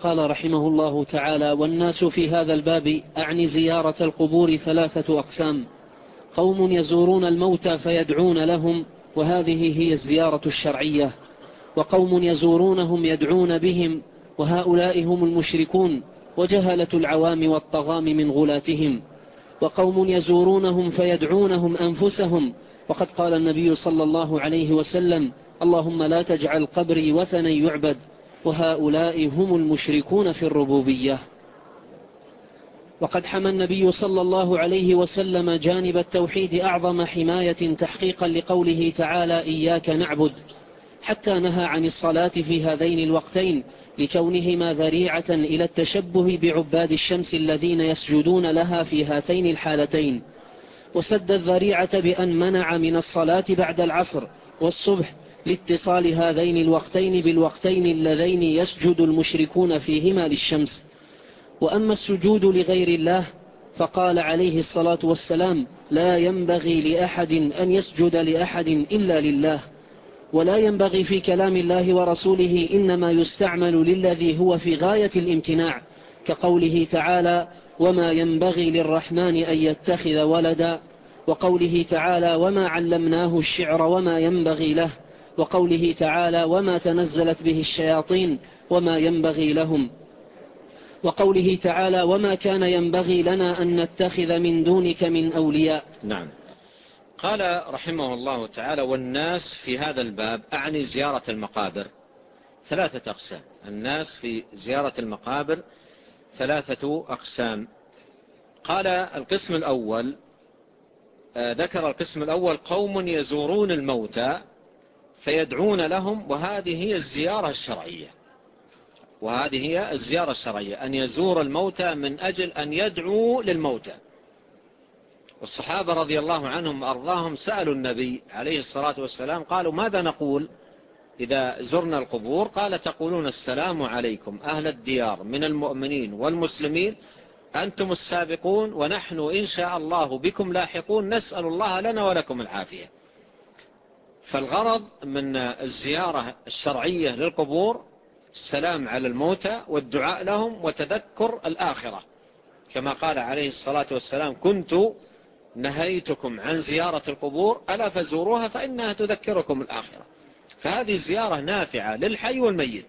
قال رحمه الله تعالى: والناس في هذا الباب أعني زيارة القبور 3 أقسام: قوم يزورون الموتى فيدعون لهم، وهذه هي الزيارة الشرعية، وقوم يزورونهم يدعون بهم، وهؤلاء هم المشركون وجهلة العوام والطغام من غلاتهم، وقوم يزورونهم فيدعونهم أنفسهم، وقد قال النبي صلى الله عليه وسلم: اللهم لا تجعل قبري وثنا يعبد، وهؤلاء هم المشركون في الربوبية. وقد حمى النبي صلى الله عليه وسلم جانب التوحيد أعظم حماية تحقيقا لقوله تعالى: إياك نعبد، حتى نهى عن الصلاة في هذين الوقتين لكونهما ذريعة إلى التشبه بعباد الشمس الذين يسجدون لها في هاتين الحالتين، وسد الذريعة بأن منع من الصلاة بعد العصر والصبح لاتصال هذين الوقتين بالوقتين اللذين يسجد المشركون فيهما للشمس. وأما السجود لغير الله فقال عليه الصلاة والسلام: لا ينبغي لأحد أن يسجد لأحد إلا لله. ولا ينبغي في كلام الله ورسوله إنما يستعمل للذي هو في غاية الامتناع، كقوله تعالى: وما ينبغي للرحمن أن يتخذ ولدا، وقوله تعالى: وما علمناه الشعر وما ينبغي له، وقوله تعالى: وما تنزلت به الشياطين وما ينبغي لهم، وقوله تعالى: وما كان ينبغي لنا أن نتخذ من دونك من أولياء. نعم. قال رحمه الله تعالى: والناس في هذا الباب أعني زيارة المقابر 3 أقسام. الناس في زيارة المقابر 3 أقسام. قال القسم الأول، ذكر القسم الأول: قوم يزورون الموتى فيدعون لهم، وهذه هي الزيارة الشرعية. وهذه هي الزيارة الشرعية، أن يزور الموتى من أجل أن يدعو للموتى. والصحابة رضي الله عنهم وأرضاهم سألوا النبي عليه الصلاة والسلام، قالوا: ماذا نقول إذا زرنا القبور؟ قال: تقولون السلام عليكم أهل الديار من المؤمنين والمسلمين، أنتم السابقون ونحن إن شاء الله بكم لاحقون، نسأل الله لنا ولكم العافية. فالغرض من الزيارة الشرعية للقبور السلام على الموتى والدعاء لهم وتذكر الآخرة، كما قال عليه الصلاة والسلام: كنت نهيتكم عن زيارة القبور ألا فزوروها فإنها تذكركم الآخرة. فهذه زيارة نافعة للحي والميت.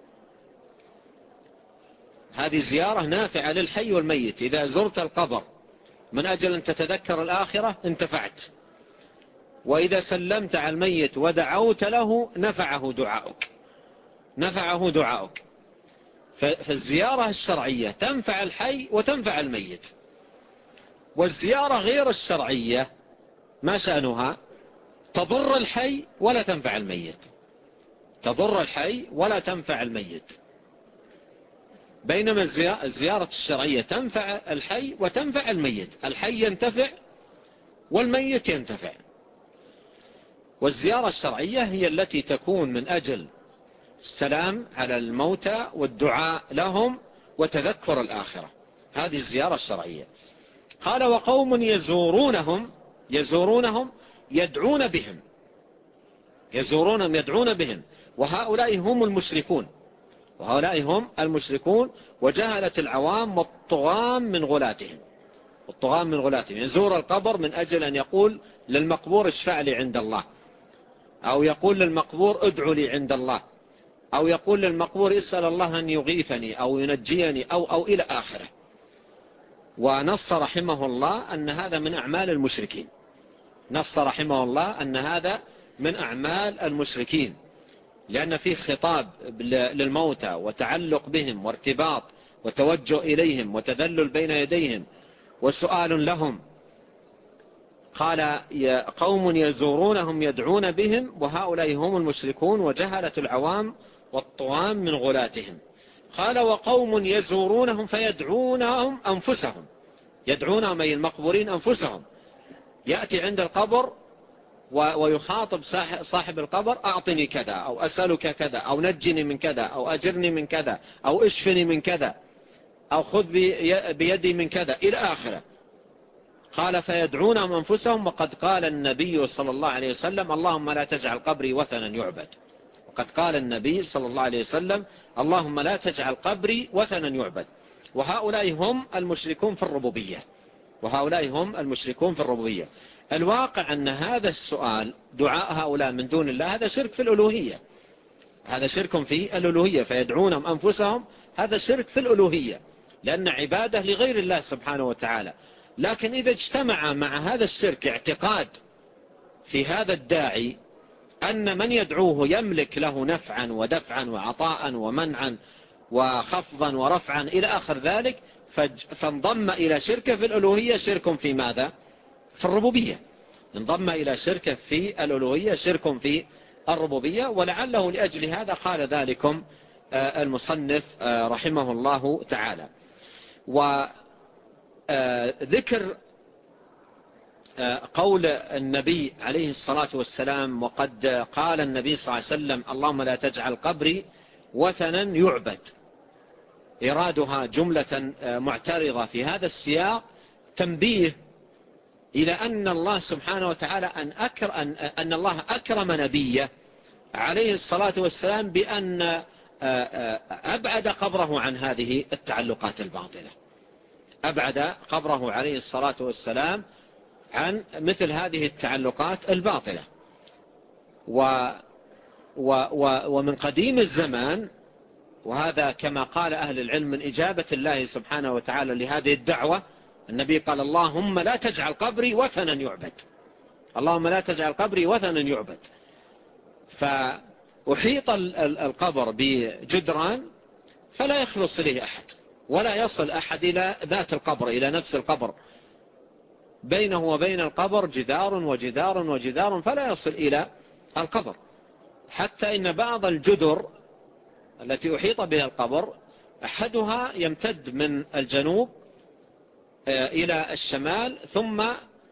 هذه زيارة نافعة للحي والميت. إذا زرت القبر من أجل أن تتذكر الآخرة انتفعت، وإذا سلمت على الميت ودعوت له نفعه دعاؤك. فالزيارة الشرعية تنفع الحي وتنفع الميت. والزيارة غير الشرعية ما شأنها؟ تضر الحي ولا تنفع الميت. تضر الحي ولا تنفع الميت. بينما الزيارة الشرعية تنفع الحي وتنفع الميت. الحي ينتفع والميت ينتفع. والزيارة الشرعية هي التي تكون من أجل السلام على الموتى والدعاء لهم وتذكر الآخرة. هذه الزيارة الشرعية. قال: وقوم يزورونهم يدعون بهم، وهؤلاء هم المشركون وجهلة العوام والطغام من غلاتهم. يزور القبر من أجل أن يقول للمقبور اشفع لي عند الله، أو يقول للمقبور ادعو لي عند الله، أو يقول للمقبور اسأل الله أن يغيثني أو ينجيني أو إلى آخره. ونص رحمه الله أن هذا من أعمال المشركين. لأن فيه خطاب للموتى وتعلق بهم وارتباط وتوجه إليهم وتذلل بين يديهم وسؤال لهم. قال: قوم يزورونهم يدعون بهم، وهؤلاء هم المشركون وجهلة العوام والطغام من غلاتهم. قال: وقوم يزورونهم فيدعونهم أنفسهم. يدعونهم أي المقبورين أنفسهم. يأتي عند القبر ويخاطب صاحب القبر: أعطني كذا، أو أسألك كذا، أو نجني من كذا، أو أجرني من كذا، أو اشفني من كذا، أو خذ بيدي من كذا إلى آخره. قال: فيدعونهم أنفسهم. وقد قال النبي صلى الله عليه وسلم: اللهم لا تجعل قبري وثنا يعبد. وقد قال النبي صلى الله عليه وسلم: اللهم لا تجعل قبري وثنا يعبد. وهؤلاء هم المشركون في الربوبية، وهؤلاء هم المشركون في الربوبية. الواقع أن هذا السؤال، دعاء هؤلاء من دون الله، هذا شرك في الألوهية، هذا شرك في الألوهية، فيدعونهم أنفسهم، هذا شرك في الألوهية، لأن عبادة لغير الله سبحانه وتعالى. لكن إذا اجتمع مع هذا الشرك اعتقاد في هذا الداعي أن من يدعوه يملك له نفعا ودفعا وعطاء ومنعا وخفضا ورفعا إلى آخر ذلك، فانضم إلى شركه في الألوهية، شرك في ماذا؟ في الربوبية. انضم إلى شركه في الألوهية، شرك في الربوبية. ولعله لأجل هذا قال ذلكم المصنف رحمه الله تعالى. وذكر قول النبي عليه الصلاة والسلام: وقد قال النبي صلى الله عليه وسلم: اللهم لا تجعل قبري وثنا يعبد، إرادها جملة معترضة في هذا السياق تنبيه إلى أن الله سبحانه وتعالى أن الله أكرم نبيه عليه الصلاة والسلام بأن أبعد قبره عن هذه التعلقات الباطلة، أبعد قبره عليه الصلاة والسلام عن مثل هذه التعلقات الباطلة. ومن قديم الزمان، وهذا كما قال أهل العلم من إجابة الله سبحانه وتعالى لهذه الدعوة، النبي قال: اللهم لا تجعل قبري وثنا يعبد، اللهم لا تجعل قبري وثنا يعبد. فأحيط القبر بجدران فلا يخلص إليه أحد، ولا يصل أحد إلى ذات القبر، إلى نفس القبر، بينه وبين القبر جدار وجدار وجدار فلا يصل إلى القبر. حتى إن بعض الجدر التي أحيط بها القبر أحدها يمتد من الجنوب إلى الشمال، ثم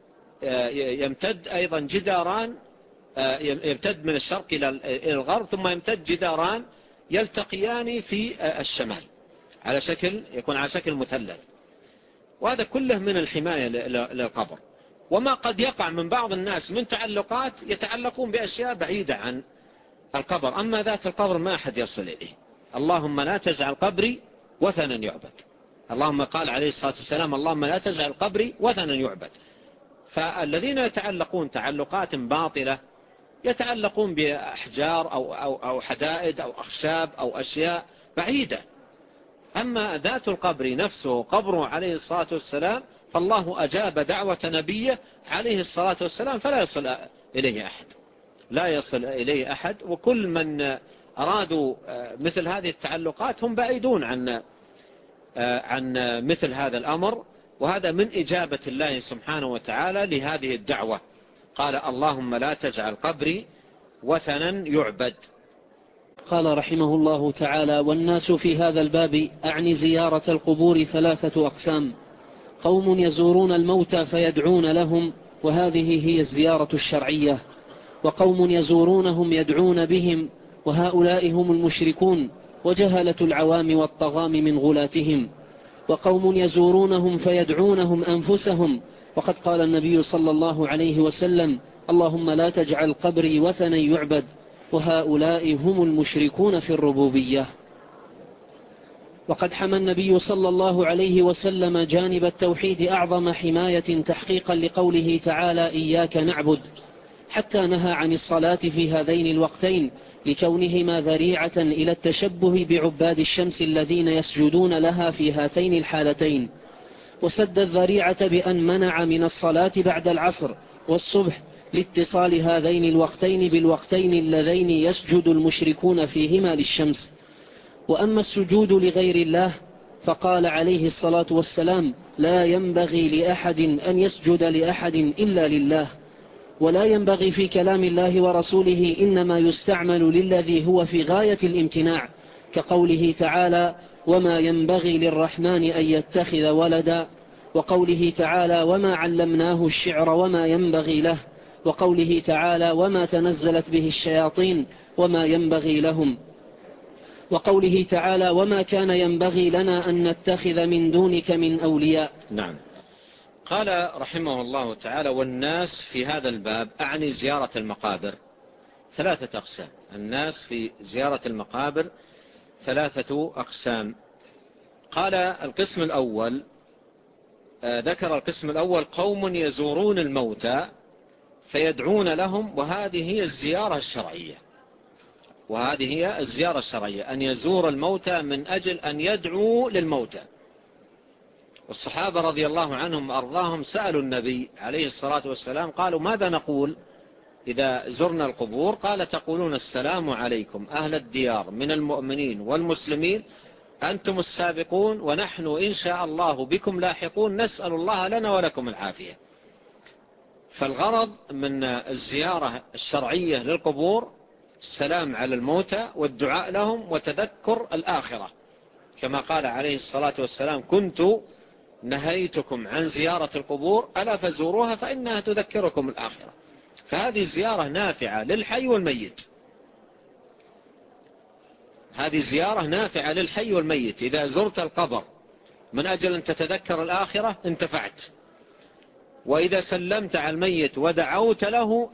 يمتد أيضا جداران، يمتد من الشرق إلى الغرب، ثم يمتد جداران يلتقيان في الشمال يكون على شكل مثلث. وهذا كله من الحماية للقبر. وما قد يقع من بعض الناس من تعلقات، يتعلقون بأشياء بعيدة عن القبر، أما ذات القبر ما أحد يصل إليه. اللهم لا تجعل قبري وثنا يعبد، اللهم قال عليه الصلاة والسلام: اللهم لا تجعل قبري وثنا يعبد. فالذين يتعلقون تعلقات باطلة يتعلقون بأحجار أو حدائد أو أخشاب أو أشياء بعيدة. أما ذات القبر نفسه، قبره عليه الصلاة والسلام، فالله أجاب دعوة نبيه عليه الصلاة والسلام، فلا يصل إليه أحد، لا يصل إليه أحد. وكل من أرادوا مثل هذه التعلقات هم بعيدون عن مثل هذا الأمر. وهذا من إجابة الله سبحانه وتعالى لهذه الدعوة. قال: اللهم لا تجعل قبري وثنا يعبد. قال رحمه الله تعالى: والناس في هذا الباب، أعني زيارة القبور، 3 أقسام: قوم يزورون الموتى فيدعون لهم، وهذه هي الزيارة الشرعية، وقوم يزورونهم يدعون بهم، وهؤلاء هم المشركون وجهلة العوام والطغام من غلاتهم، وقوم يزورونهم فيدعونهم أنفسهم، وقد قال النبي صلى الله عليه وسلم: اللهم لا تجعل قبري وثنا يعبد، وهؤلاء هم المشركون في الربوبية. وقد حمى النبي صلى الله عليه وسلم جانب التوحيد أعظم حماية تحقيقا لقوله تعالى: إياك نعبد، حتى نهى عن الصلاة في هذين الوقتين لكونهما ذريعة إلى التشبه بعباد الشمس الذين يسجدون لها في هاتين الحالتين، وسد الذريعة بأن منع من الصلاة بعد العصر والصبح لاتصال هذين الوقتين بالوقتين اللذين يسجد المشركون فيهما للشمس. وأما السجود لغير الله فقال عليه الصلاة والسلام: لا ينبغي لأحد أن يسجد لأحد إلا لله. ولا ينبغي في كلام الله ورسوله إنما يستعمل للذي هو في غاية الامتناع، كقوله تعالى: وما ينبغي للرحمن أن يتخذ ولدا، وقوله تعالى: وما علمناه الشعر وما ينبغي له، وقوله تعالى: وما تنزلت به الشياطين وما ينبغي لهم، وقوله تعالى: وما كان ينبغي لنا أن نتخذ من دونك من أولياء. نعم. قال رحمه الله تعالى: والناس في هذا الباب، أعني زيارة المقابر، 3 أقسام: الناس في زيارة المقابر 3 أقسام. قال القسم الأول، ذكر القسم الأول قوم يزورون الموتى فيدعون لهم، وهذه هي الزيارة الشرعية. وهذه هي الزيارة الشرعية، أن يزور الموتى من أجل أن يدعو للموتى. والصحابة رضي الله عنهم وأرضاهم سألوا النبي عليه الصلاة والسلام، قالوا ماذا نقول إذا زرنا القبور؟ قال تقولون السلام عليكم أهل الديار من المؤمنين والمسلمين، أنتم السابقون ونحن إن شاء الله بكم لاحقون، نسأل الله لنا ولكم العافية. فالغرض من الزيارة الشرعية للقبور السلام على الموتى والدعاء لهم وتذكر الآخرة، كما قال عليه الصلاة والسلام كنت نهيتكم عن زيارة القبور ألا فزوروها فإنها تذكركم الآخرة. فهذه زيارة نافعة للحي والميت، هذه زيارة نافعة للحي والميت. إذا زرت القبر من أجل أن تتذكر الآخرة انتفعت، وإذا سلمت على الميت ودعوت له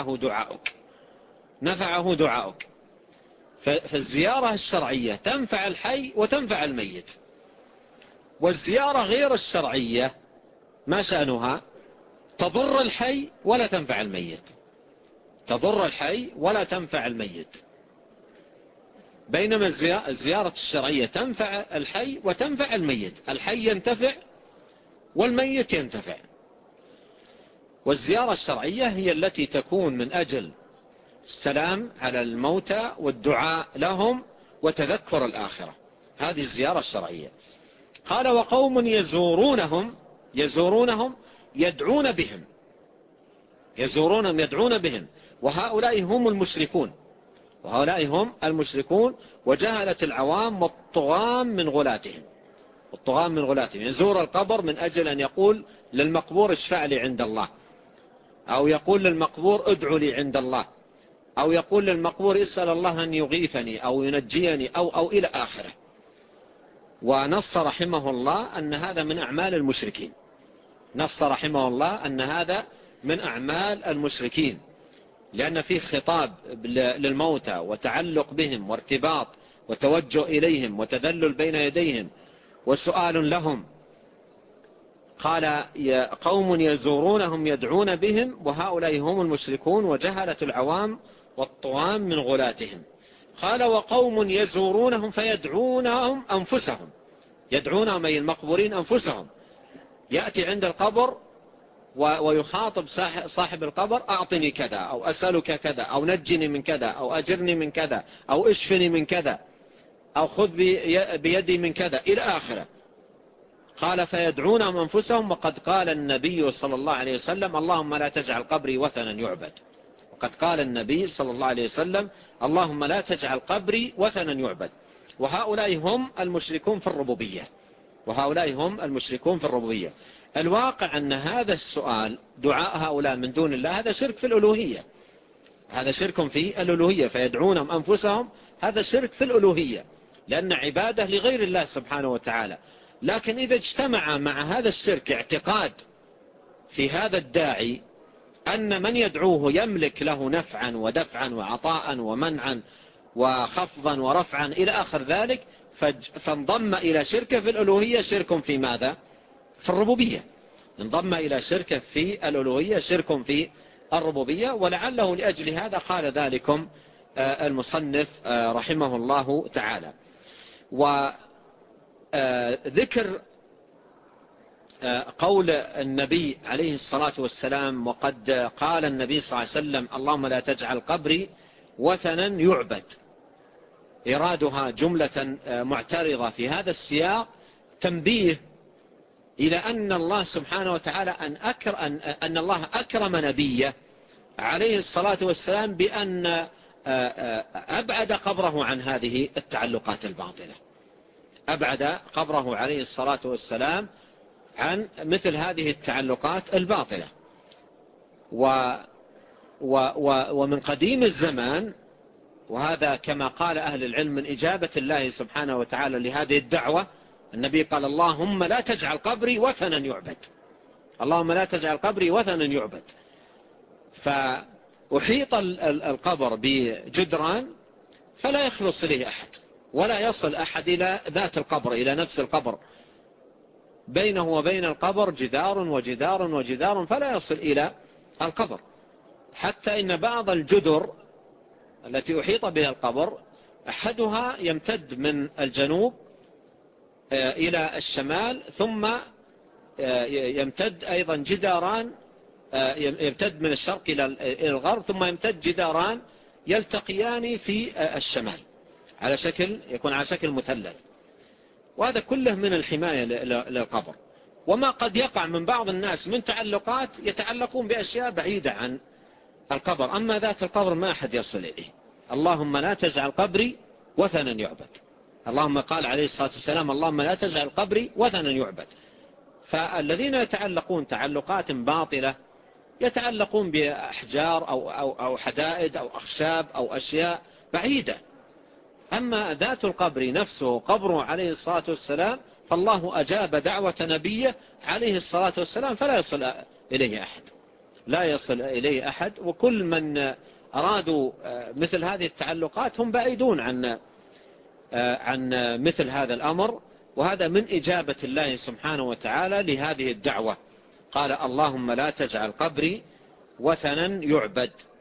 نفعه دعاؤك. فالزيارة الشرعية تنفع الحي وتنفع الميت. والزيارة غير الشرعية ما شأنها؟ تضر الحي ولا تنفع الميت، تضر الحي ولا تنفع الميت. بينما الزيارة الشرعية تنفع الحي وتنفع الميت، الحي ينتفع والميت ينتفع. والزيارة الشرعية هي التي تكون من أجل السلام على الموتى والدعاء لهم وتذكر الآخرة، هذه الزيارة الشرعية. قال وقوم يزورونهم يدعون بهم، وهؤلاء هم المشركون وجهلة العوام والطغام من غلاتهم. يزور القبر من أجل أن يقول للمقبور اشفع لي عند الله، أو يقول للمقبور ادعو لي عند الله، أو يقول للمقبور اسأل الله أن يغيثني أو ينجيني أو إلى آخره. ونص رحمه الله أن هذا من أعمال المشركين، لأن فيه خطاب للموتى وتعلق بهم وارتباط وتوجه إليهم وتذلل بين يديهم وسؤال لهم. قال قوم يزورونهم يدعون بهم، وهؤلاء هم المشركون وجهلة العوام والطوام من غلاتهم. قال وقوم يزورونهم فيدعونهم أنفسهم، يدعونهم أي المقبورين أنفسهم، يأتي عند القبر ويخاطب صاحب القبر أعطني كذا أو أسألك كذا أو نجني من كذا أو أجرني من كذا أو اشفني من كذا أو خذ بيدي من كذا إلى آخره. قال فيدعونهم أنفسهم، وقد قال النبي صلى الله عليه وسلم اللهم لا تجعل قبري وثنا يعبد. وقد قال النبي صلى الله عليه وسلم اللهم لا تجعل قبري وثنا يعبد. وهؤلاء هم المشركون في الربوبية. الواقع أن هذا السؤال دعاء هؤلاء من دون الله هذا شرك في الألوهية، فيدعونهم أنفسهم هذا شرك في الألوهية، لأن عبادة لغير الله سبحانه وتعالى. لكن إذا اجتمع مع هذا الشرك اعتقاد في هذا الداعي أن من يدعوه يملك له نفعا ودفعا وعطاء ومنعا وخفضا ورفعا إلى آخر ذلك، فانضم إلى شركه في الألوهية شرك في ماذا؟ في الربوبية. انضم إلى شركه في الألوهية شرك في الربوبية. ولعله لأجل هذا قال ذلكم المصنف رحمه الله تعالى. وذكر قول النبي عليه الصلاة والسلام وقد قال النبي صلى الله عليه وسلم اللهم لا تجعل قبري وثنا يعبد، إرادها جملة معترضة في هذا السياق تنبيه إلى أن الله سبحانه وتعالى أن الله أكرم نبيه عليه الصلاة والسلام بأن أبعد قبره عن هذه التعلقات الباطلة، أبعد قبره عليه الصلاة والسلام عن مثل هذه التعلقات الباطلة. ومن قديم الزمان، وهذا كما قال أهل العلم من إجابة الله سبحانه وتعالى لهذه الدعوة، النبي قال اللهم لا تجعل قبري وثنا يعبد، اللهم لا تجعل قبري وثنا يعبد. أحيط القبر بجدران فلا يخلص إليه أحد، ولا يصل أحد إلى ذات القبر، إلى نفس القبر، بينه وبين القبر جدار وجدار وجدار فلا يصل إلى القبر. حتى إن بعض الجدر التي أحيط بها القبر أحدها يمتد من الجنوب إلى الشمال، ثم يمتد أيضا جداران، يمتد من الشرق إلى الغرب، ثم يمتد جداران يلتقيان في الشمال يكون على شكل مثلث. وهذا كله من الحماية للقبر. وما قد يقع من بعض الناس من تعلقات يتعلقون بأشياء بعيدة عن القبر، أما ذات القبر ما أحد يصل إليه. اللهم لا تجعل قبري وثنا يعبد. اللهم قال عليه الصلاة والسلام اللهم لا تجعل قبري وثنا يعبد. فالذين يتعلقون تعلقات باطلة يتعلقون بأحجار أو حدائد أو أخشاب أو أشياء بعيدة. أما ذات القبر نفسه قبره عليه الصلاة والسلام فالله أجاب دعوة نبيه عليه الصلاة والسلام فلا يصل إليه أحد، لا يصل إليه أحد. وكل من أرادوا مثل هذه التعلقات هم بعيدون عن مثل هذا الأمر. وهذا من إجابة الله سبحانه وتعالى لهذه الدعوة. قال اللهم لا تجعل قبري وثنا يعبد.